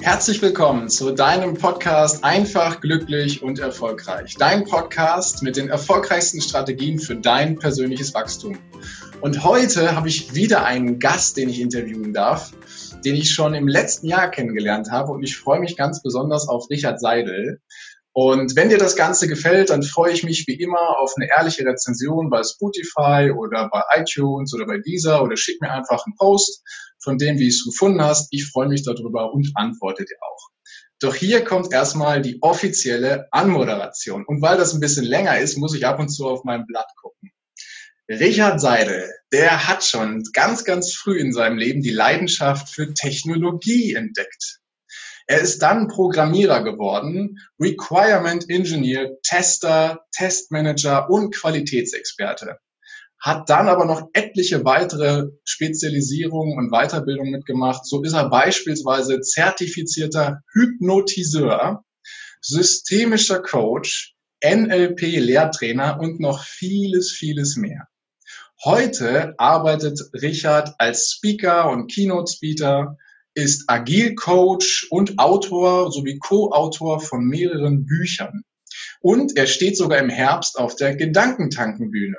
Herzlich willkommen zu deinem Podcast Einfach, glücklich und erfolgreich. Dein Podcast mit den erfolgreichsten Strategien für dein persönliches Wachstum. Und heute habe ich wieder einen Gast, den ich interviewen darf, den ich schon im letzten Jahr kennengelernt habe. Und ich freue mich ganz besonders auf Richard Seidel. Und wenn dir das Ganze gefällt, dann freue ich mich wie immer auf eine ehrliche Rezension bei Spotify oder bei iTunes oder bei Deezer oder schick mir einfach einen Post von dem, wie du es gefunden hast. Ich freue mich darüber und antworte dir auch. Doch hier kommt erstmal die offizielle Anmoderation. Und weil das ein bisschen länger ist, muss ich ab und zu auf mein Blatt gucken. Richard Seidel, der hat schon ganz, ganz früh in seinem Leben die Leidenschaft für Technologie entdeckt. Er ist dann Programmierer geworden, Requirement Engineer, Tester, Testmanager und Qualitätsexperte. Hat dann aber noch etliche weitere Spezialisierungen und Weiterbildungen mitgemacht. So ist er beispielsweise zertifizierter Hypnotiseur, systemischer Coach, NLP-Lehrtrainer und noch vieles, vieles mehr. Heute arbeitet Richard als Speaker und Keynote-Speaker, ist Agil-Coach und Autor sowie Co-Autor von mehreren Büchern. Und er steht sogar im Herbst auf der Gedankentankenbühne.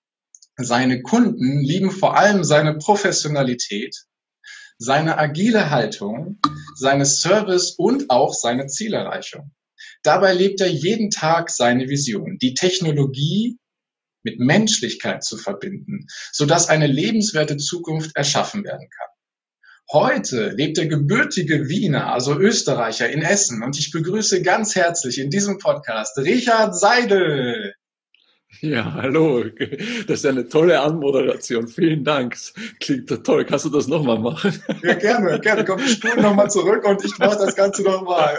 Seine Kunden lieben vor allem seine Professionalität, seine agile Haltung, seine Service und auch seine Zielerreichung. Dabei lebt er jeden Tag seine Vision, die Technologie mit Menschlichkeit zu verbinden, sodass eine lebenswerte Zukunft erschaffen werden kann. Heute lebt der gebürtige Wiener, also Österreicher, in Essen und ich begrüße ganz herzlich in diesem Podcast Richard Seidel. Ja, hallo. Das ist eine tolle Anmoderation. Vielen Dank. Das klingt toll. Kannst du das nochmal machen? Ja, gerne. Komm, ich spule nochmal zurück und ich mache das Ganze nochmal.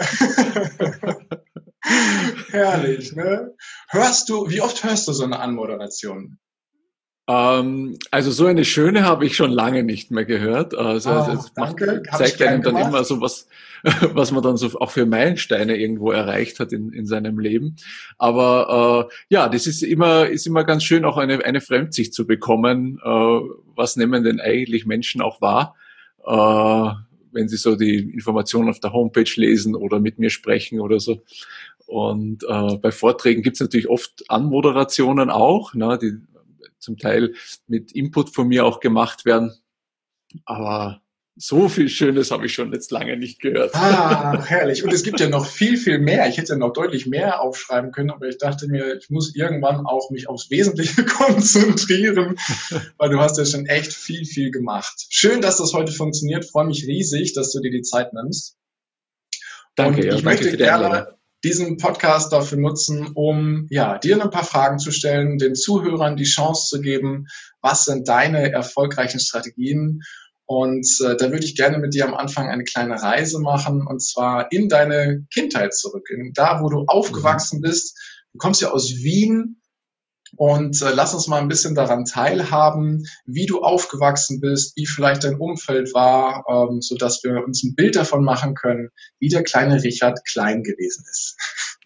Herrlich, ne? Wie oft hörst du so eine Anmoderation? Also so eine schöne habe ich schon lange nicht mehr gehört. Also danke. Zeigt einem dann immer so was man dann so auch für Meilensteine irgendwo erreicht hat in seinem Leben. Aber ja, das ist immer ganz schön, auch eine Fremdsicht zu bekommen. Was nehmen denn eigentlich Menschen auch wahr, wenn sie so die Informationen auf der Homepage lesen oder mit mir sprechen oder so. Und bei Vorträgen gibt es natürlich oft Anmoderationen auch, ne, die zum Teil mit Input von mir auch gemacht werden. Aber so viel Schönes habe ich schon jetzt lange nicht gehört. Herrlich. Und es gibt ja noch viel, viel mehr. Ich hätte ja noch deutlich mehr aufschreiben können, aber ich dachte mir, ich muss irgendwann auch mich aufs Wesentliche konzentrieren, weil du hast ja schon echt viel, viel gemacht. Schön, dass das heute funktioniert. Ich freue mich riesig, dass du dir die Zeit nimmst. Danke. Und ich möchte gerne diesen Podcast dafür nutzen, um dir ein paar Fragen zu stellen, den Zuhörern die Chance zu geben, was sind deine erfolgreichen Strategien? Und da würde ich gerne mit dir am Anfang eine kleine Reise machen, und zwar in deine Kindheit zurück, da, wo du aufgewachsen bist. Du kommst ja aus Wien. Und lass uns mal ein bisschen daran teilhaben, wie du aufgewachsen bist, wie vielleicht dein Umfeld war, sodass wir uns ein Bild davon machen können, wie der kleine Richard klein gewesen ist.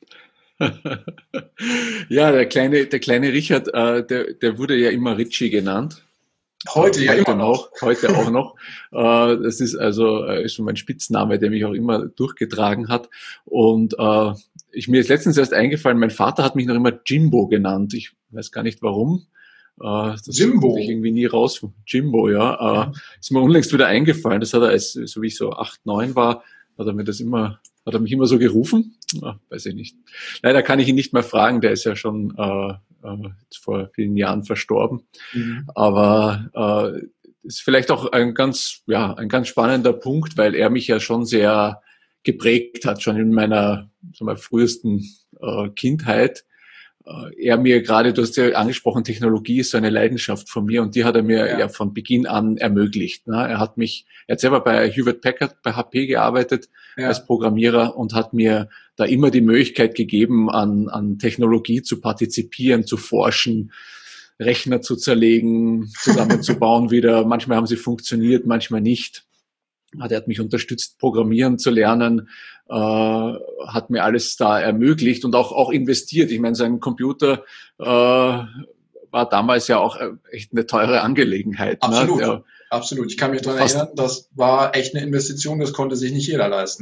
Ja, der kleine Richard, der wurde ja immer Richie genannt. Heute immer noch. Heute auch noch. Das ist also schon mein Spitzname, der mich auch immer durchgetragen hat. Und mir ist letztens erst eingefallen, mein Vater hat mich noch immer Jimbo genannt. Ich weiß gar nicht warum. Das Jimbo? Ich irgendwie nie raus. Jimbo, ja. Ist mir unlängst wieder eingefallen. Das hat er, so wie ich so 8, 9 war, hat er mich immer so gerufen? Weiß ich nicht. Leider kann ich ihn nicht mehr fragen, der ist ja schon vor vielen Jahren verstorben. Aber ist vielleicht auch ein ganz spannender Punkt, weil er mich ja schon sehr geprägt hat, schon in meiner frühesten Kindheit. Er mir gerade, du hast ja angesprochen, Technologie ist so eine Leidenschaft von mir und die hat er mir ja von Beginn an ermöglicht. Ne? Er hat selber bei Hewlett Packard, bei HP gearbeitet als Programmierer und hat mir da immer die Möglichkeit gegeben, an Technologie zu partizipieren, zu forschen, Rechner zu zerlegen, zusammenzubauen wieder. Manchmal haben sie funktioniert, manchmal nicht. Er hat mich unterstützt, Programmieren zu lernen, hat mir alles da ermöglicht und auch investiert. Ich meine, sein Computer war damals ja auch echt eine teure Angelegenheit. Absolut, ne? Absolut. Ich kann mich daran erinnern, das war echt eine Investition, das konnte sich nicht jeder leisten.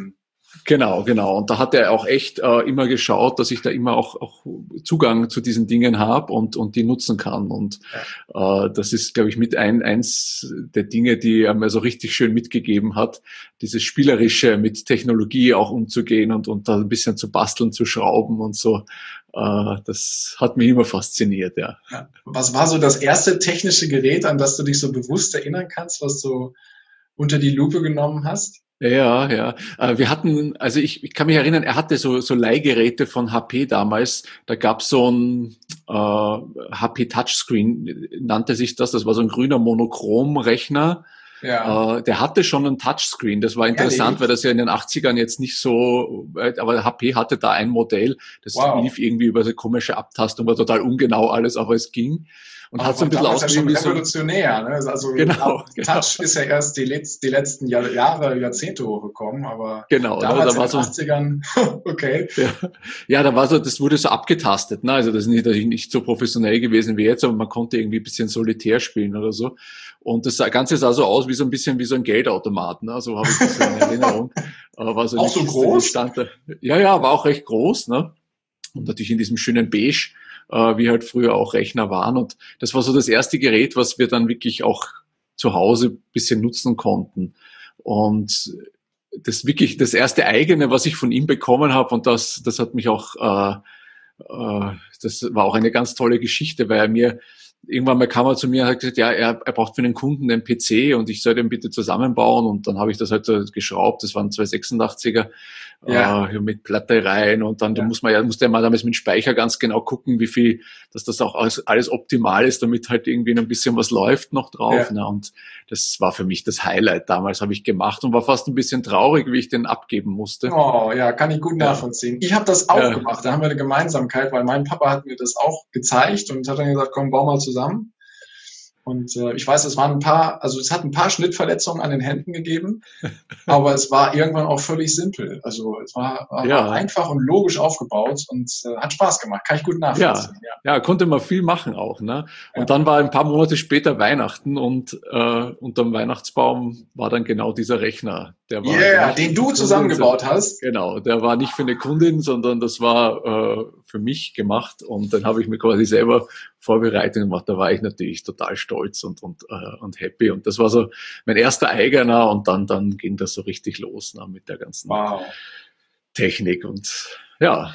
Genau, genau. Und da hat er auch echt immer geschaut, dass ich da immer auch Zugang zu diesen Dingen habe und die nutzen kann. Und das ist, glaube ich, mit eins der Dinge, die er mir so richtig schön mitgegeben hat, dieses Spielerische mit Technologie auch umzugehen und da ein bisschen zu basteln, zu schrauben und so. Das hat mich immer fasziniert, ja. Ja. Was war so das erste technische Gerät, an das du dich so bewusst erinnern kannst, was du unter die Lupe genommen hast? Ja, ja. Wir hatten, also ich kann mich erinnern, er hatte so Leihgeräte von HP damals. Da gab es so ein HP Touchscreen, nannte sich das. Das war so ein grüner Monochromrechner. Ja, Der hatte schon einen Touchscreen. Das war interessant, ehrlich? weil das ja in den 80ern jetzt nicht so, aber HP hatte da ein Modell, das Wow. lief irgendwie über so komische Abtastung, war total ungenau alles, aber es ging. Und hat Aber so ein bisschen damals ja schon ausgesehen wie so, revolutionär. Ne? Also genau, genau. Touch ist ja erst die letzten Jahre, Jahrzehnte hochgekommen, aber Genau, ne? damals Da in war den so, 80ern, okay. ja, ja, da war so, das wurde so abgetastet, ne? Also das ist natürlich nicht so professionell gewesen wie jetzt, aber man konnte irgendwie ein bisschen Solitär spielen oder so. Und das Ganze sah so aus wie so ein bisschen wie so ein Geldautomat, ne? So habe ich das so in Erinnerung. War so Auch eine so Kiste, die groß? stand da. Ja, ja, war auch recht groß, ne? Und natürlich in diesem schönen Beige, wie halt früher auch Rechner waren. Und das war so das erste Gerät, was wir dann wirklich auch zu Hause ein bisschen nutzen konnten. Und das wirklich das erste eigene, was ich von ihm bekommen habe, und das hat mich auch, das war auch eine ganz tolle Geschichte, weil er mir irgendwann mal kam er zu mir und hat gesagt, ja, er braucht für den Kunden einen PC und ich soll den bitte zusammenbauen, und dann habe ich das halt so geschraubt, das waren 286er Ja, mit Platte rein, und dann da ja, musste er mal damals mit Speicher ganz genau gucken, wie viel, dass das auch alles optimal ist, damit halt irgendwie ein bisschen was läuft noch drauf. ja. Ne? Und das war für mich das Highlight damals, habe ich gemacht, und war fast ein bisschen traurig, wie ich den abgeben musste. Oh, ja, kann ich gut Ja, nachvollziehen. Ich habe das auch ja, gemacht. Da haben wir eine Gemeinsamkeit, weil mein Papa hat mir das auch gezeigt und hat dann gesagt, komm, bau mal zusammen. Und ich weiß, es hat ein paar Schnittverletzungen an den Händen gegeben, aber es war irgendwann auch völlig simpel. Also es war ja. einfach und logisch aufgebaut und hat Spaß gemacht. Kann ich gut Ja, nachvollziehen, ja. ja, konnte man viel machen auch, ne? Und Ja. dann war ein paar Monate später Weihnachten, und unterm Weihnachtsbaum war dann genau dieser Rechner. Der war also Yeah, nicht für den die du Kundin, zusammengebaut hast. genau, der war nicht für eine Kundin, sondern das war für mich gemacht, und dann habe ich mir quasi selber vorbereitet gemacht. Da war ich natürlich total stolz und happy, und das war so mein erster eigener, und dann ging das so richtig los, ne, mit der ganzen Wow. Technik und ja.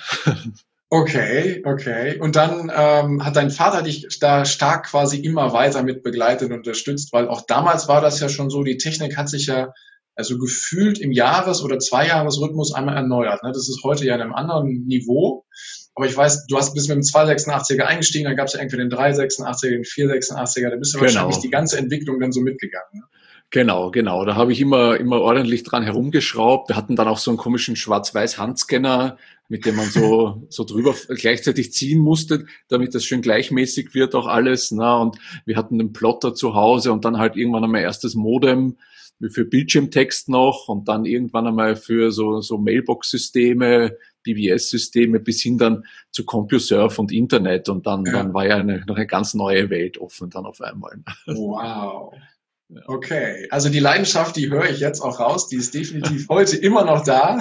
Okay, okay. Und dann hat dein Vater dich da stark quasi immer weiter mit begleitet und unterstützt, weil auch damals war das ja schon so, die Technik hat sich ja also gefühlt im Jahres- oder Zweijahresrhythmus einmal erneuert. Ne? Das ist heute ja in einem anderen Niveau. Aber ich weiß, du hast bis mit dem 286er eingestiegen, dann gab es ja irgendwie den 386er, den 486er, da bist du wahrscheinlich die Genau. ganze Entwicklung dann so mitgegangen. Ne? Genau, genau. Da habe ich immer ordentlich dran herumgeschraubt. Wir hatten dann auch so einen komischen Schwarz-Weiß-Handscanner, mit dem man so drüber gleichzeitig ziehen musste, damit das schön gleichmäßig wird auch alles. Na, und wir hatten einen Plotter zu Hause, und dann halt irgendwann einmal erstes Modem für Bildschirmtext noch, und dann irgendwann einmal für so Mailbox-Systeme, BBS-Systeme, bis hin dann zu CompuServe und Internet, und dann Ja. war ja noch eine ganz neue Welt offen dann auf einmal. Wow. Ja. Okay, also die Leidenschaft, die höre ich jetzt auch raus, die ist definitiv heute immer noch da.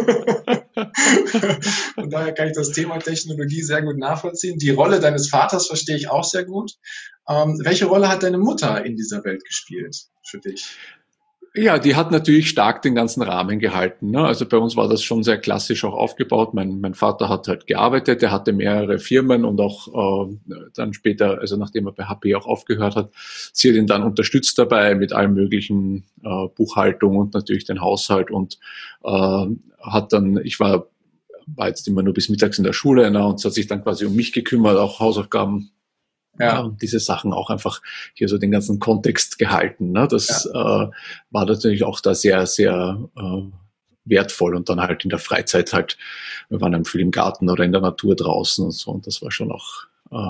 Von daher kann ich das Thema Technologie sehr gut nachvollziehen. Die Rolle deines Vaters verstehe ich auch sehr gut. Welche Rolle hat deine Mutter in dieser Welt gespielt für dich? Ja, die hat natürlich stark den ganzen Rahmen gehalten. Ne? Also bei uns war das schon sehr klassisch auch aufgebaut. Mein Vater hat halt gearbeitet, er hatte mehrere Firmen, und auch dann später, also nachdem er bei HP auch aufgehört hat, sie hat ihn dann unterstützt dabei mit allem möglichen Buchhaltung und natürlich den Haushalt, und hat dann, war jetzt immer nur bis mittags in der Schule, ne? Und sie hat sich dann quasi um mich gekümmert, auch Hausaufgaben, Ja, diese Sachen auch einfach hier so den ganzen Kontext gehalten. Ne? Das ja. war natürlich auch da sehr, sehr wertvoll. Und dann halt in der Freizeit halt, wir waren dann viel im Garten oder in der Natur draußen und so. Und das war schon auch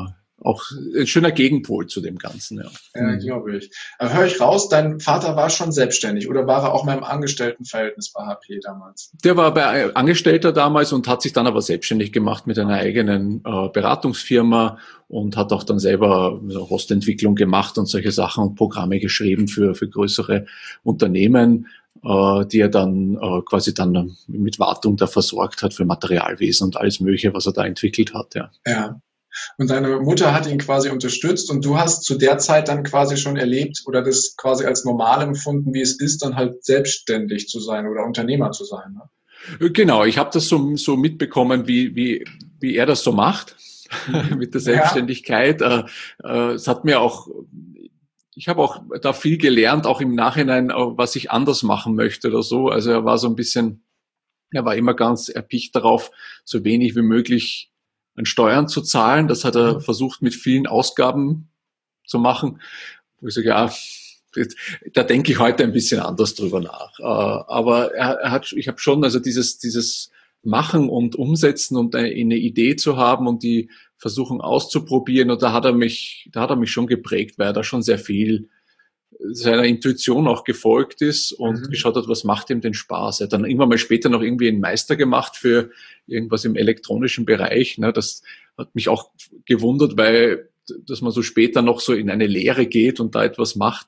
auch ein schöner Gegenpol zu dem Ganzen, ja. Ja, glaube ich. Aber höre ich raus, dein Vater war schon selbstständig oder war er auch mal im Angestelltenverhältnis bei HP damals? Der war bei Angestellter damals und hat sich dann aber selbstständig gemacht mit einer eigenen Beratungsfirma und hat auch dann selber Hostentwicklung gemacht und solche Sachen und Programme geschrieben für größere Unternehmen, die er dann quasi dann mit Wartung da versorgt hat für Materialwesen und alles Mögliche, was er da entwickelt hat. Ja. Ja. Und deine Mutter hat ihn quasi unterstützt und du hast zu der Zeit dann quasi schon erlebt oder das quasi als normal empfunden, wie es ist, dann halt selbstständig zu sein oder Unternehmer zu sein. Ne? Genau, ich habe das so mitbekommen, wie er das so macht mit der Selbstständigkeit. Es hat mir auch, ich habe auch da viel gelernt, auch im Nachhinein, was ich anders machen möchte oder so. Also er war so ein bisschen, er war immer ganz erpicht darauf, so wenig wie möglich an Steuern zu zahlen. Das hat er versucht mit vielen Ausgaben zu machen. Wo ich sage, ja, da denke ich heute ein bisschen anders drüber nach. Aber ich habe schon, also dieses Machen und Umsetzen und eine Idee zu haben und die versuchen auszuprobieren, und da hat er mich schon geprägt, weil er da schon sehr viel seiner Intuition auch gefolgt ist und geschaut hat, was macht ihm denn Spaß. Er hat dann irgendwann mal später noch irgendwie einen Meister gemacht für irgendwas im elektronischen Bereich. Ne? Das hat mich auch gewundert, weil dass man so später noch so in eine Lehre geht und da etwas macht.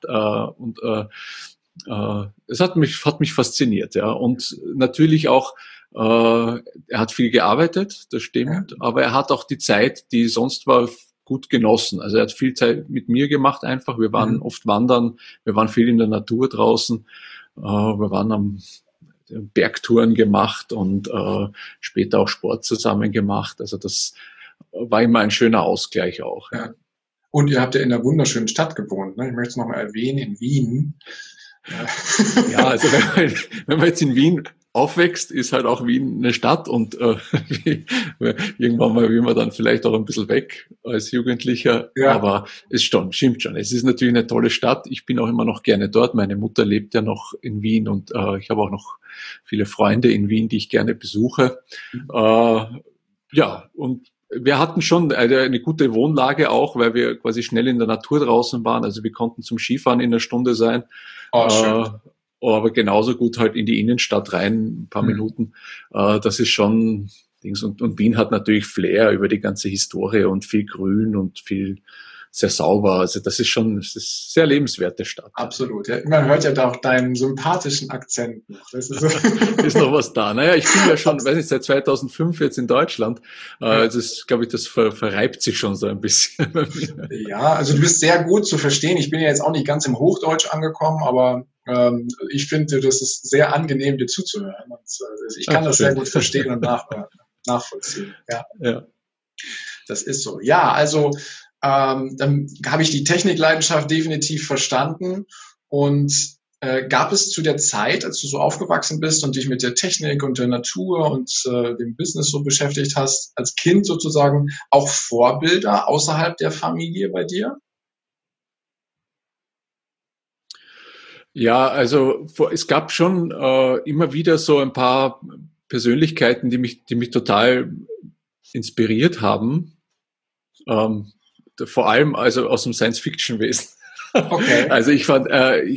Es hat mich fasziniert. Ja. Und natürlich auch, er hat viel gearbeitet, das stimmt, aber er hat auch die Zeit, die sonst war, gut genossen. Also er hat viel Zeit mit mir gemacht einfach. Wir waren oft wandern, wir waren viel in der Natur draußen, wir waren am Bergtouren gemacht und später auch Sport zusammen gemacht. Also das war immer ein schöner Ausgleich auch. Ja. Und ihr habt ja in einer wunderschönen Stadt gewohnt. Ne? Ich möchte es nochmal erwähnen, in Wien. Ja, also wenn man jetzt in Wien aufwächst, ist halt auch Wien eine Stadt und irgendwann mal will man dann vielleicht auch ein bisschen weg als Jugendlicher, aber es stimmt schon. Es ist natürlich eine tolle Stadt. Ich bin auch immer noch gerne dort. Meine Mutter lebt ja noch in Wien und ich habe auch noch viele Freunde in Wien, die ich gerne besuche. Ja, und wir hatten schon eine gute Wohnlage auch, weil wir quasi schnell in der Natur draußen waren. Also wir konnten zum Skifahren in einer Stunde sein. Aber genauso gut halt in die Innenstadt rein, ein paar Minuten. Das ist schon Dings. Und Wien hat natürlich Flair über die ganze Historie und viel Grün und viel sehr sauber. Also das ist eine sehr lebenswerte Stadt. Absolut. Ja. Man hört ja da auch deinen sympathischen Akzent noch. Das ist, ist noch was da. Naja, ich bin ja schon, weiß nicht, seit 2005 jetzt in Deutschland. Das, glaube ich, das verreibt sich schon so ein bisschen bei mir. Ja, also du bist sehr gut zu verstehen. Ich bin ja jetzt auch nicht ganz im Hochdeutsch angekommen, aber ich finde, das ist sehr angenehm, dir zuzuhören. Und, ich kann das sehr gut verstehen und nachvollziehen. Ja. Das ist so. Ja, also dann habe ich die Technikleidenschaft definitiv verstanden. Und gab es zu der Zeit, als du so aufgewachsen bist und dich mit der Technik und der Natur und dem Business so beschäftigt hast, als Kind sozusagen auch Vorbilder außerhalb der Familie bei dir? Ja, also es gab schon immer wieder so ein paar Persönlichkeiten, die mich total inspiriert haben. Vor allem also aus dem Science-Fiction-Wesen. Okay. Also ich fand,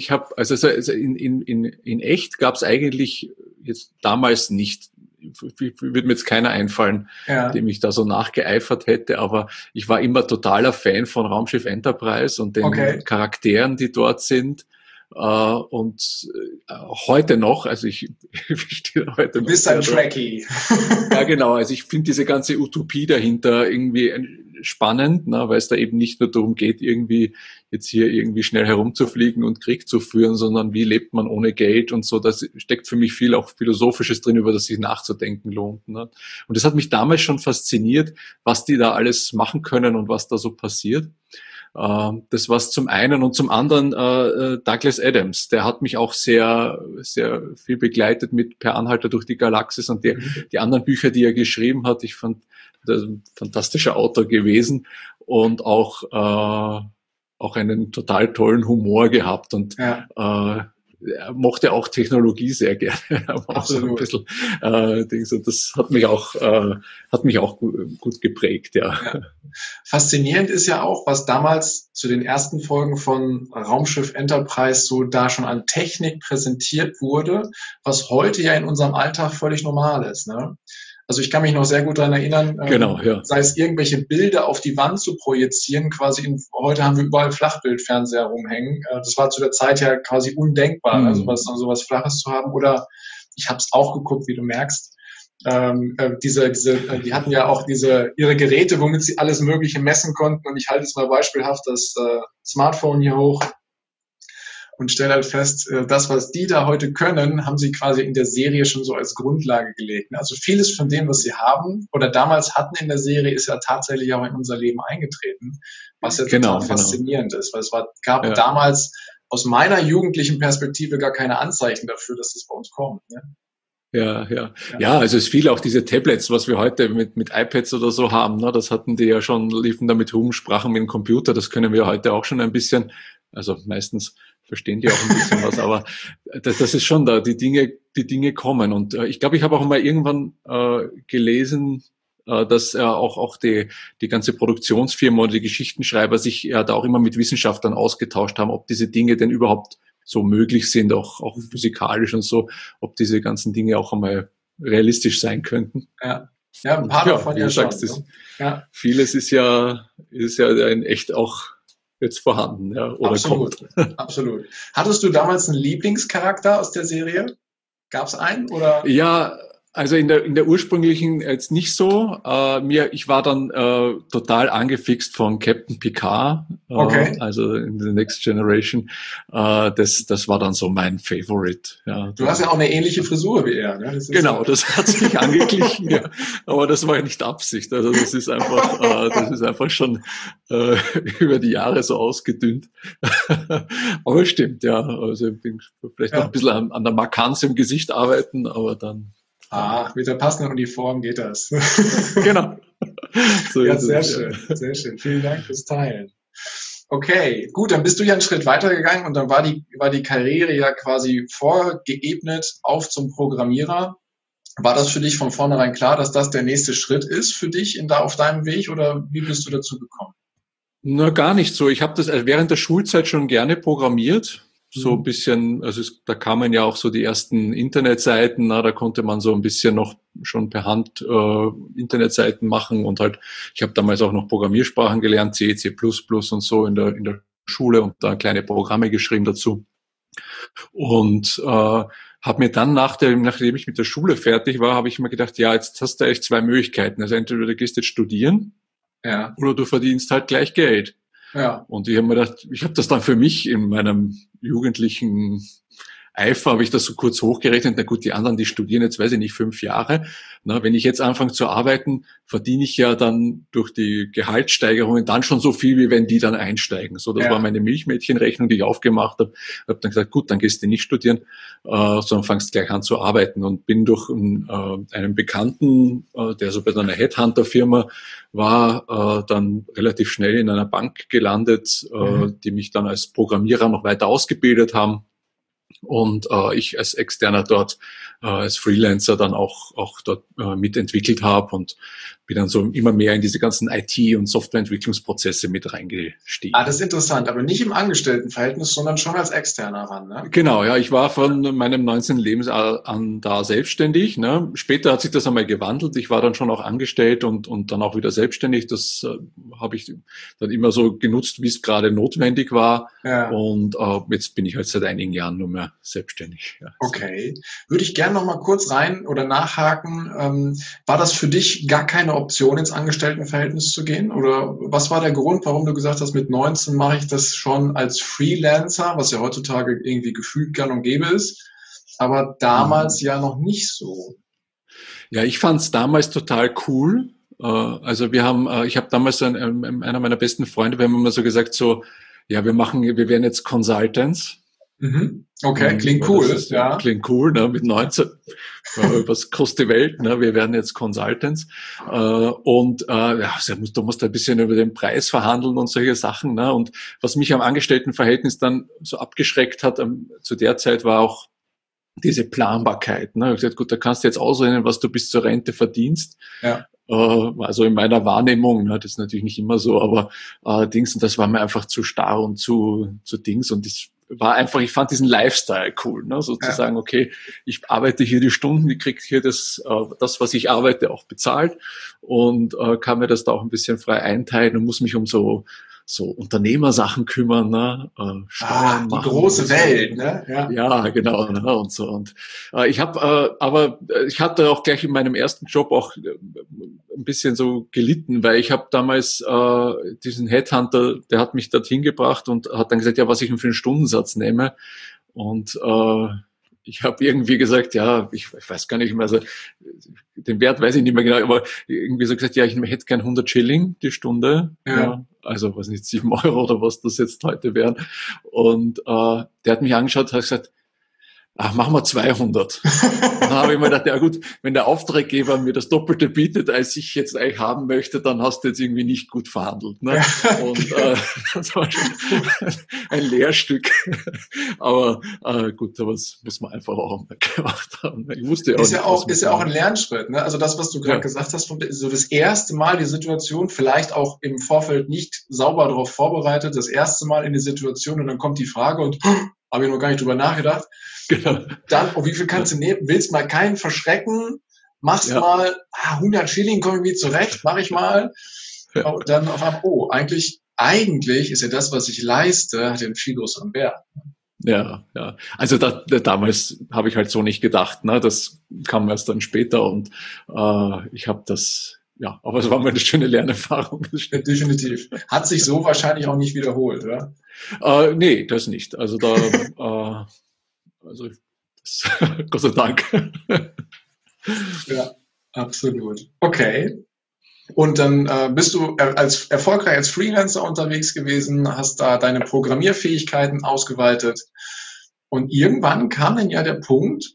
in echt gab es eigentlich jetzt damals nicht, würde mir jetzt keiner einfallen, dem ich da so nachgeeifert hätte, aber ich war immer totaler Fan von Raumschiff Enterprise und den Charakteren, die dort sind. Und heute noch, also ich verstehe heute noch. Du bist ein Trekkie. Ja, genau. Also ich finde diese ganze Utopie dahinter irgendwie spannend, ne, weil es da eben nicht nur darum geht, irgendwie jetzt hier irgendwie schnell herumzufliegen und Krieg zu führen, sondern wie lebt man ohne Geld und so. Das steckt für mich viel auch Philosophisches drin, über das sich nachzudenken lohnt. Ne. Und das hat mich damals schon fasziniert, was die da alles machen können und was da so passiert. Das war's zum einen und zum anderen Douglas Adams, der hat mich auch sehr, sehr viel begleitet mit Per Anhalter durch die Galaxis und die anderen Bücher, die er geschrieben hat. Ich fand, das ein fantastischer Autor gewesen und auch einen total tollen Humor gehabt und er mochte auch Technologie sehr gerne. Absolut. Ein bisschen, und das hat mich auch gut geprägt, ja. Ja. Faszinierend ist ja auch, was damals zu den ersten Folgen von Raumschiff Enterprise so da schon an Technik präsentiert wurde, was heute ja in unserem Alltag völlig normal ist, ne? Also ich kann mich noch sehr gut daran erinnern, Genau, ja. sei es irgendwelche Bilder auf die Wand zu projizieren, heute haben wir überall Flachbildfernseher rumhängen. Das war zu der Zeit ja quasi undenkbar, ne? sowas Flaches zu haben. Oder ich habe es auch geguckt, wie du merkst. Die hatten ja auch ihre Geräte, womit sie alles Mögliche messen konnten. Und ich halte jetzt mal beispielhaft das Smartphone hier hoch und stelle halt fest, das, was die da heute können, haben sie quasi in der Serie schon so als Grundlage gelegt. Also vieles von dem, was sie haben oder damals hatten in der Serie, ist ja tatsächlich auch in unser Leben eingetreten, was ja total faszinierend ist, weil gab damals aus meiner jugendlichen Perspektive gar keine Anzeichen dafür, dass das bei uns kommt. Ne? Ja, also es fiel auch diese Tablets, was wir heute mit iPads oder so haben, ne, das hatten die ja schon, liefen damit rum, sprachen mit dem Computer, das können wir heute auch schon ein bisschen, also meistens verstehen die auch ein bisschen was, aber das ist schon da, die Dinge kommen. Und ich glaube, ich habe auch mal irgendwann gelesen, dass auch die ganze Produktionsfirma oder die Geschichtenschreiber sich ja da auch immer mit Wissenschaftlern ausgetauscht haben, ob diese Dinge denn überhaupt so möglich sind, auch physikalisch und so, ob diese ganzen Dinge auch einmal realistisch sein könnten. Ja, ein paar davon ja schon. Ja. Vieles ist ja in echt auch jetzt vorhanden, ja, oder absolut, kommt. Absolut. Hattest du damals einen Lieblingscharakter aus der Serie? Gab es einen oder? Ja, also in der ursprünglichen jetzt nicht so. Ich war dann total angefixt von Captain Picard, okay. Also in The Next Generation. Das war dann so mein Favorite. Ja. Du hast ja auch eine ähnliche Frisur wie er, ne? Genau, das hat sich angeglichen, ja. Aber das war ja nicht Absicht. Also das ist einfach schon über die Jahre so ausgedünnt. Aber stimmt, ja. Also ich bin vielleicht noch ein bisschen an der Markanz im Gesicht arbeiten, aber dann. Mit der passenden Uniform geht das. Genau. So ja, sehr schön, sehr schön. Vielen Dank fürs Teilen. Okay, gut, dann bist du ja einen Schritt weitergegangen und dann war die Karriere ja quasi vorgeebnet auf zum Programmierer. War das für dich von vornherein klar, dass das der nächste Schritt ist für dich auf deinem Weg oder wie bist du dazu gekommen? Na, gar nicht so. Ich habe das während der Schulzeit schon gerne programmiert. So ein bisschen, also da kamen ja auch so die ersten Internetseiten, da konnte man so ein bisschen noch schon per Hand Internetseiten machen und halt, ich habe damals auch noch Programmiersprachen gelernt, C, C++ und so in der Schule und da kleine Programme geschrieben dazu. Und habe mir dann, nachdem ich mit der Schule fertig war, habe ich mir gedacht, ja, jetzt hast du echt zwei Möglichkeiten. Also entweder du gehst jetzt studieren oder du verdienst halt gleich Geld. Ja. Und ich habe mir gedacht, ich habe das dann für mich in meinem jugendlichen Eifer, habe ich das so kurz hochgerechnet. Na gut, die anderen, die studieren jetzt, weiß ich nicht, 5 Jahre. Na, wenn ich jetzt anfange zu arbeiten, verdiene ich ja dann durch die Gehaltssteigerungen dann schon so viel, wie wenn die dann einsteigen. So, das war meine Milchmädchenrechnung, die ich aufgemacht habe. Habe dann gesagt, gut, dann gehst du nicht studieren, sondern fangst gleich an zu arbeiten. Und bin durch einen Bekannten, der so bei einer Headhunter-Firma war, dann relativ schnell in einer Bank gelandet, die mich dann als Programmierer noch weiter ausgebildet haben. Und ich als Externer dort, als Freelancer dann auch dort mitentwickelt habe und bin dann so immer mehr in diese ganzen IT- und Softwareentwicklungsprozesse mit reingestiegen. Das ist interessant, aber nicht im Angestelltenverhältnis, sondern schon als Externer ran, ne? Genau, ja, ich war von meinem 19. Lebensjahr an da selbstständig, ne? Später hat sich das einmal gewandelt. Ich war dann schon auch angestellt und dann auch wieder selbstständig. Das habe ich dann immer so genutzt, wie es gerade notwendig war. Ja. Und jetzt bin ich halt seit einigen Jahren nur mehr selbstständig. Ja. Okay. Würde ich gerne noch mal kurz rein oder nachhaken. War das für dich gar keine Option, ins Angestelltenverhältnis zu gehen? Oder was war der Grund, warum du gesagt hast, mit 19 mache ich das schon als Freelancer, was ja heutzutage irgendwie gefühlt gang und gäbe ist, aber damals ja noch nicht so? Ja, ich fand es damals total cool. Also ich habe damals einer meiner besten Freunde, wir haben immer so gesagt, so, ja, wir werden jetzt Consultants. Mhm. Okay, klingt cool. Ja. Klingt cool, ne? Mit 19. Was kostet die Welt? Ne? Wir werden jetzt Consultants. Du musst ein bisschen über den Preis verhandeln und solche Sachen. Ne? Und was mich am Angestelltenverhältnis dann so abgeschreckt hat, zu der Zeit war auch diese Planbarkeit. Ne? Ich habe gesagt, gut, da kannst du jetzt ausrechnen, was du bis zur Rente verdienst. Ja. Also in meiner Wahrnehmung, ne, das ist natürlich nicht immer so, aber Dings, und das war mir einfach zu starr und zu Dings, und das war einfach, ich fand diesen Lifestyle cool, ne, sozusagen, okay, ich arbeite hier die Stunden, ich kriege hier das, was ich arbeite, auch bezahlt, und kann mir das da auch ein bisschen frei einteilen und muss mich um so Unternehmersachen kümmern, ne? Steuern die machen. große Welt, ne? Ja, genau, ne? Und so. Und ich hatte auch gleich in meinem ersten Job auch ein bisschen so gelitten, weil ich habe damals diesen Headhunter, der hat mich dorthin gebracht und hat dann gesagt, ja, was ich für einen Stundensatz nehme. Und ich habe irgendwie gesagt, ja, ich weiß gar nicht mehr, also den Wert weiß ich nicht mehr genau, aber irgendwie so gesagt, ja, ich hätte gern 100 Schilling die Stunde. Ja. Also, was nicht, 7 Euro oder was das jetzt heute wären. Und der hat mich angeschaut, hat gesagt, ach, machen wir 200. Dann habe ich mir gedacht, ja gut, wenn der Auftraggeber mir das Doppelte bietet, als ich jetzt eigentlich haben möchte, dann hast du jetzt irgendwie nicht gut verhandelt. Ne? Und das war schon ein Lehrstück. Aber gut, das muss man einfach auch mal gemacht haben. Ich wusste ja auch ist ja auch ein Lernschritt. Ne? Also das, was du gerade gesagt hast, so das erste Mal die Situation, vielleicht auch im Vorfeld nicht sauber darauf vorbereitet, das erste Mal in die Situation, und dann kommt die Frage und habe ich noch gar nicht drüber nachgedacht. Genau. Dann, wie viel kannst du nehmen? Willst mal keinen verschrecken? Machst mal 100 Schilling, komme ich mir zurecht, mache ich mal. Und dann auf einmal, eigentlich ist ja das, was ich leiste, hat ja einen viel größeren Wert. Ja. Also damals habe ich halt so nicht gedacht. Ne? Das kam erst dann später, und ich habe das. Ja, aber es war mal eine schöne Lernerfahrung. Definitiv. Hat sich so wahrscheinlich auch nicht wiederholt, oder? Nee, das nicht. Also Gott sei Dank. Ja, absolut. Okay. Und dann bist du erfolgreich als Freelancer unterwegs gewesen, hast da deine Programmierfähigkeiten ausgeweitet. Und irgendwann kam dann ja der Punkt,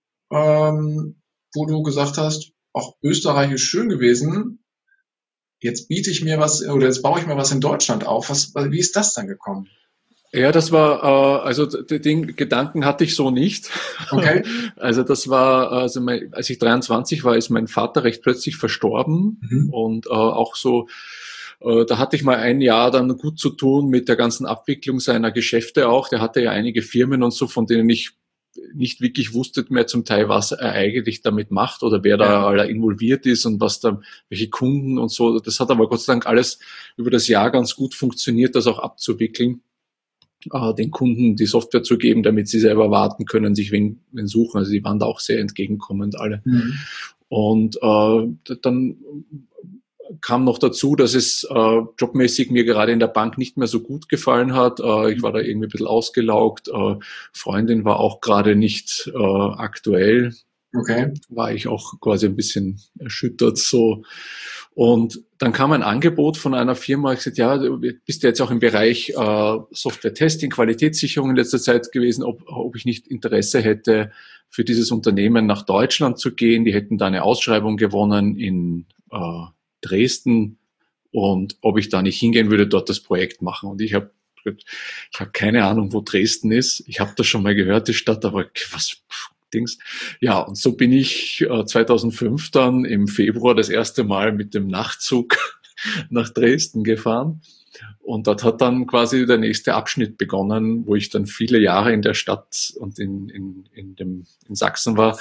wo du gesagt hast, auch Österreich ist schön gewesen, jetzt biete ich mir was, oder jetzt baue ich mir was in Deutschland auf. Wie ist das dann gekommen? Ja, das war, also den Gedanken hatte ich so nicht. Okay. Also das war, als ich 23 war, ist mein Vater recht plötzlich verstorben. Und auch so, da hatte ich mal ein Jahr dann gut zu tun mit der ganzen Abwicklung seiner Geschäfte auch. Der hatte ja einige Firmen und so, von denen ich nicht wirklich wusste mehr zum Teil, was er eigentlich damit macht oder wer da involviert ist und welche Kunden und so. Das hat aber Gott sei Dank alles über das Jahr ganz gut funktioniert, das auch abzuwickeln, den Kunden die Software zu geben, damit sie selber warten können, sich wen suchen. Also die waren da auch sehr entgegenkommend alle. Und dann kam noch dazu, dass es jobmäßig mir gerade in der Bank nicht mehr so gut gefallen hat. Ich war da irgendwie ein bisschen ausgelaugt. Freundin war auch gerade nicht aktuell. Okay. War ich auch quasi ein bisschen erschüttert so. Und dann kam ein Angebot von einer Firma, ich gesagt, ja, du bist ja jetzt auch im Bereich Software-Testing, Qualitätssicherung in letzter Zeit gewesen, ob ich nicht Interesse hätte, für dieses Unternehmen nach Deutschland zu gehen. Die hätten da eine Ausschreibung gewonnen in Dresden, und ob ich da nicht hingehen würde, dort das Projekt machen. Und ich habe keine Ahnung, wo Dresden ist. Ich habe das schon mal gehört, die Stadt, aber was Dings. Ja, und so bin ich 2005 dann im Februar das erste Mal mit dem Nachtzug nach Dresden gefahren. Und dort hat dann quasi der nächste Abschnitt begonnen, wo ich dann viele Jahre in der Stadt und in Sachsen war.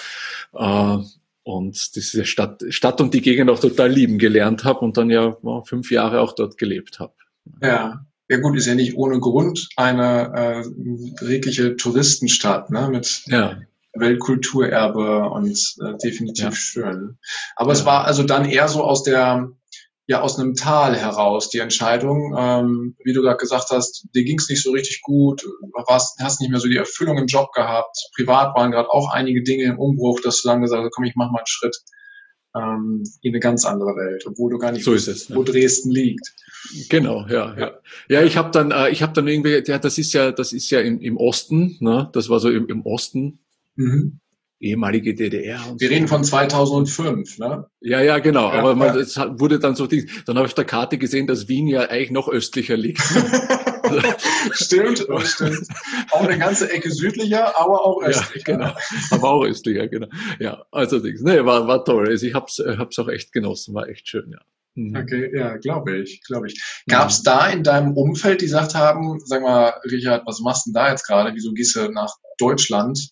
Und diese Stadt und die Gegend auch total lieben gelernt habe und dann ja 5 Jahre auch dort gelebt habe. Ja gut, ist ja nicht ohne Grund eine wirkliche Touristenstadt, ne, mit Weltkulturerbe und definitiv schön. Aber es war also dann eher so aus einem Tal heraus die Entscheidung, wie du gerade gesagt hast, dir ging es nicht so richtig gut, hast nicht mehr so die Erfüllung im Job gehabt, privat waren gerade auch einige Dinge im Umbruch, dass du dann gesagt hast, komm, ich mach mal einen Schritt in eine ganz andere Welt, obwohl du gar nicht So ist es, wo Dresden liegt. Genau, ja. Ja, ich habe dann irgendwie, ja, das ist ja im Osten, ne? Das war so im Osten, Mhm. ehemalige DDR und Wir so. reden von 2005, ne? Ja, genau. Ja, Aber ja. es wurde dann so, dann habe ich auf der Karte gesehen, dass Wien ja eigentlich noch östlicher liegt. Ne? Stimmt. Auch eine ganze Ecke südlicher, aber auch Ja, östlicher. genau. Aber auch östlicher, genau. Ja, also nee, war toll. Also ich hab's auch echt genossen, war echt schön, ja. Mhm. Okay, ja, glaube ich. Gab es Mhm. da in deinem Umfeld, die gesagt haben, sag mal, Richard, was machst du denn da jetzt gerade? Wieso gehst du nach Deutschland?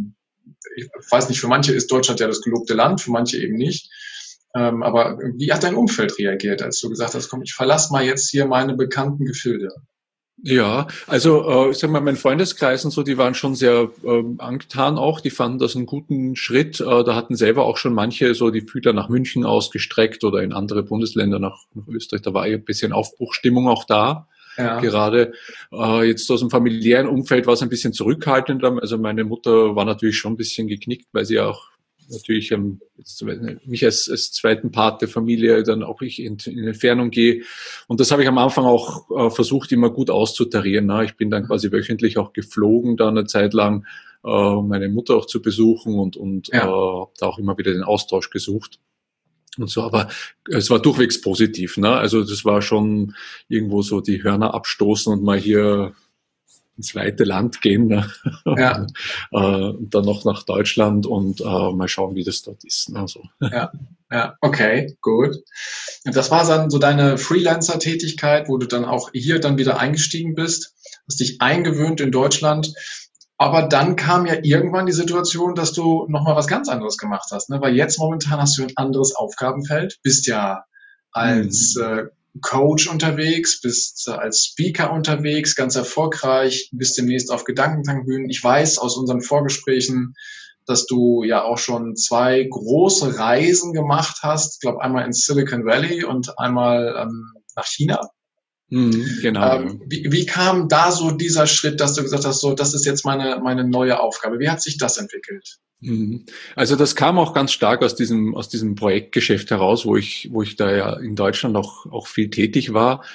Ich weiß nicht, für manche ist Deutschland ja das gelobte Land, für manche eben nicht. Aber wie hat dein Umfeld reagiert, als du gesagt hast, komm, ich verlasse mal jetzt hier meine bekannten Gefilde? Ja, also ich sag mal, mein Freundeskreis und so, die waren schon sehr angetan auch, die fanden das einen guten Schritt. Da hatten selber auch schon manche so die Fühler nach München ausgestreckt oder in andere Bundesländer, nach Österreich. Da war ja ein bisschen Aufbruchstimmung auch da. Ja, Gerade jetzt aus dem familiären Umfeld war es ein bisschen zurückhaltender. Also meine Mutter war natürlich schon ein bisschen geknickt, weil sie auch natürlich jetzt, mich als zweiten Part der Familie dann auch ich in Entfernung gehe. Und das habe ich am Anfang auch versucht, immer gut auszutarieren. Ne? Ich bin dann quasi wöchentlich auch geflogen, da eine Zeit lang, meine Mutter auch zu besuchen und ja. habe da auch immer wieder den Austausch gesucht. Und so, aber es war durchwegs positiv, ne? Also das war schon irgendwo so die Hörner abstoßen und mal hier ins weite Land gehen, ne? Ja, Und dann noch nach Deutschland und mal schauen, wie das dort ist. Ne? So. ja, ja, okay, gut. Und das war dann so deine Freelancer-Tätigkeit, wo du dann auch hier dann wieder eingestiegen bist, hast dich eingewöhnt in Deutschland. Aber dann kam ja irgendwann die Situation, dass du nochmal was ganz anderes gemacht hast, ne? Weil jetzt momentan hast du ein anderes Aufgabenfeld, bist ja als Mhm. Coach unterwegs, bist als Speaker unterwegs, ganz erfolgreich, bist demnächst auf Gedankentankbühnen. Ich weiß aus unseren Vorgesprächen, dass du ja auch schon 2 große Reisen gemacht hast. Ich glaube, einmal ins Silicon Valley und einmal nach China. Mhm, genau, ja. Wie kam da so dieser Schritt, dass du gesagt hast, so, das ist jetzt meine neue Aufgabe? Wie hat sich das entwickelt? Mhm. Also das kam auch ganz stark aus diesem Projektgeschäft heraus, wo ich da ja in Deutschland auch viel tätig war,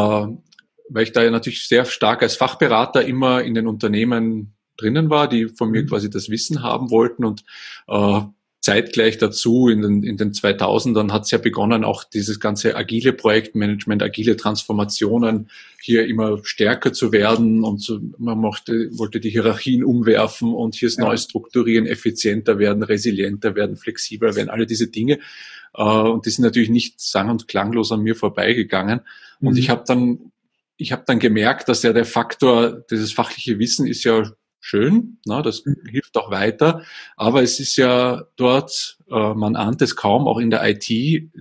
weil ich da ja natürlich sehr stark als Fachberater immer in den Unternehmen drinnen war, die von mir Mhm. quasi das Wissen haben wollten und äh, zeitgleich dazu in den 2000ern hat es ja begonnen, auch dieses ganze agile Projektmanagement, agile Transformationen hier immer stärker zu werden und so, man wollte die Hierarchien umwerfen und hier ist neu Ja. strukturieren, effizienter werden, resilienter werden, flexibler werden, alle diese Dinge. Und die sind natürlich nicht sang- und klanglos an mir vorbeigegangen. Und ich Mhm. habe dann gemerkt, dass ja der Faktor, dieses fachliche Wissen ist ja schön, na, das hilft auch weiter, aber es ist ja dort, man ahnt es kaum, auch in der IT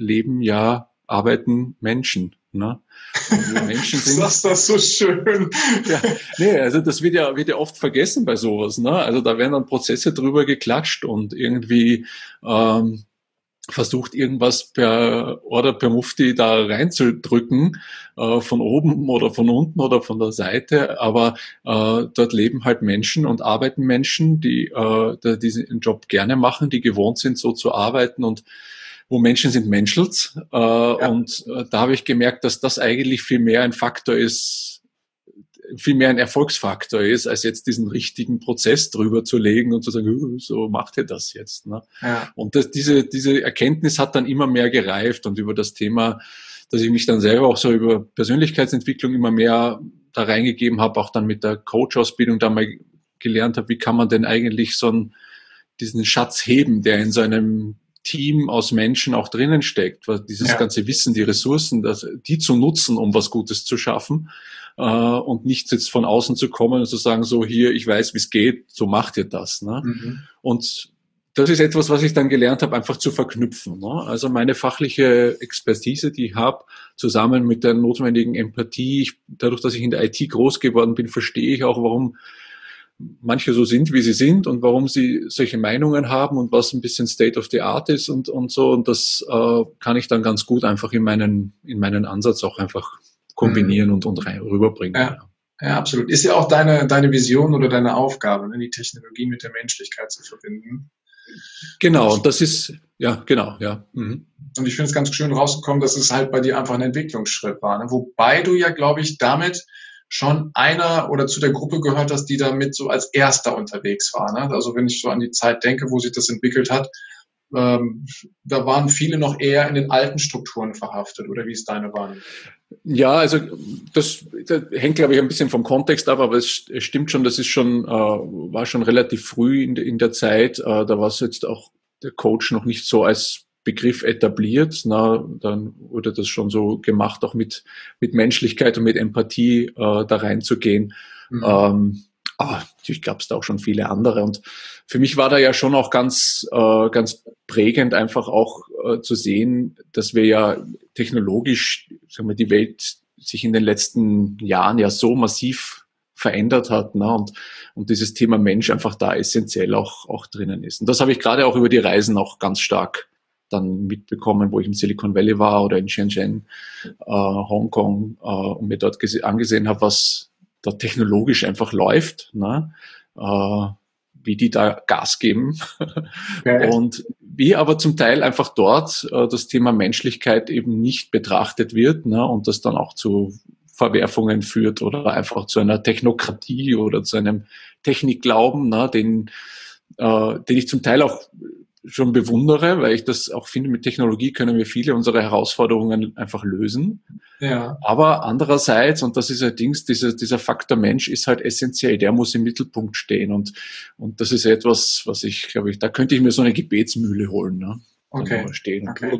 arbeiten Menschen. Ne? Und wo Menschen Du sind, sagst das so schön. ja, nee, also das wird ja oft vergessen bei sowas. Ne? Also da werden dann Prozesse drüber geklatscht und irgendwie versucht, irgendwas per Order per Mufti da reinzudrücken, von oben oder von unten oder von der Seite. Aber dort leben halt Menschen und arbeiten Menschen, die diesen Job gerne machen, die gewohnt sind, so zu arbeiten und wo Menschen sind Menschels. Ja. Da habe ich gemerkt, dass das eigentlich viel mehr ein Faktor ist, viel mehr ein Erfolgsfaktor ist, als jetzt diesen richtigen Prozess drüber zu legen und zu sagen, so macht ihr das jetzt. Ne? Ja. Und diese Erkenntnis hat dann immer mehr gereift und über das Thema, dass ich mich dann selber auch so über Persönlichkeitsentwicklung immer mehr da reingegeben habe, auch dann mit der Coach-Ausbildung da mal gelernt habe, wie kann man denn eigentlich diesen Schatz heben, der in so einem Team aus Menschen auch drinnen steckt, weil dieses Ja. ganze Wissen, die Ressourcen, die zu nutzen, um was Gutes zu schaffen und nicht jetzt von außen zu kommen und zu sagen, so hier, ich weiß, wie es geht, so macht ihr das. Ne? Mhm. Und das ist etwas, was ich dann gelernt habe, einfach zu verknüpfen. Ne? Also meine fachliche Expertise, die ich habe, zusammen mit der notwendigen Empathie, dadurch, dass ich in der IT groß geworden bin, verstehe ich auch, warum manche so sind, wie sie sind und warum sie solche Meinungen haben und was ein bisschen State of the Art ist und so. Und das kann ich dann ganz gut einfach in meinen Ansatz auch einfach Mhm. kombinieren und rüberbringen. Ja. Ja. Ja, absolut. Ist ja auch deine Vision oder deine Aufgabe, ne, die Technologie mit der Menschlichkeit zu verbinden. Genau, Das, und das ist Ja, genau, ja. Mhm. Und ich finde es ganz schön rausgekommen, dass es halt bei dir einfach ein Entwicklungsschritt war. Ne? Wobei du ja, glaube ich, damit schon einer oder zu der Gruppe gehört hast, die damit so als Erster unterwegs war. Ne? Also wenn ich so an die Zeit denke, wo sich das entwickelt hat, ähm, da waren viele noch eher in den alten Strukturen verhaftet. Oder wie ist deine Wahrnehmung? Ja, also das hängt, glaube ich, ein bisschen vom Kontext ab, aber es stimmt schon, das ist schon, war schon relativ früh in der Zeit. Da war es jetzt auch der Coach noch nicht so als Begriff etabliert. Na, dann wurde das schon so gemacht, auch mit Menschlichkeit und mit Empathie da reinzugehen. Mhm. Aber natürlich gab es da auch schon viele andere. Und für mich war da ja schon auch ganz prägend, einfach auch zu sehen, dass wir ja technologisch, sagen wir, die Welt sich in den letzten Jahren ja so massiv verändert hat, ne? Und dieses Thema Mensch einfach da essentiell auch drinnen ist. Und das habe ich gerade auch über die Reisen auch ganz stark dann mitbekommen, wo ich im Silicon Valley war oder in Shenzhen, Hongkong, und mir dort angesehen habe, was da technologisch einfach läuft, ne? Wie die da Gas geben. Okay. Und wie aber zum Teil einfach dort das Thema Menschlichkeit eben nicht betrachtet wird, ne? Und das dann auch zu Verwerfungen führt oder einfach zu einer Technokratie oder zu einem Technikglauben, ne? Den ich zum Teil auch schon bewundere, weil ich das auch finde, mit Technologie können wir viele unserer Herausforderungen einfach lösen. Ja. Aber andererseits, und das ist allerdings, dieser Faktor Mensch ist halt essentiell, der muss im Mittelpunkt stehen. Und das ist etwas, was ich, glaube ich, da könnte ich mir so eine Gebetsmühle holen. Ne? Okay. Stehen. Okay.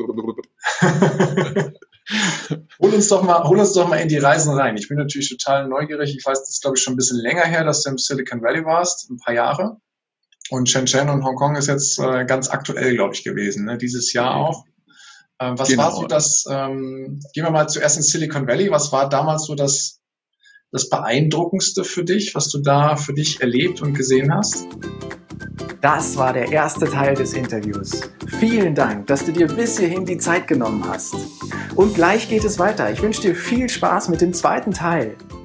Hol uns doch mal in die Reisen rein. Ich bin natürlich total neugierig. Ich weiß, das ist, glaube ich, schon ein bisschen länger her, dass du im Silicon Valley warst, ein paar Jahre. Und Shenzhen und Hongkong ist jetzt ganz aktuell, glaube ich, gewesen, ne? Dieses Jahr auch. Was war so das, gehen wir mal zuerst ins Silicon Valley, was war damals so das Beeindruckendste für dich, was du da für dich erlebt und gesehen hast? Das war der erste Teil des Interviews. Vielen Dank, dass du dir bis hierhin die Zeit genommen hast. Und gleich geht es weiter. Ich wünsche dir viel Spaß mit dem zweiten Teil.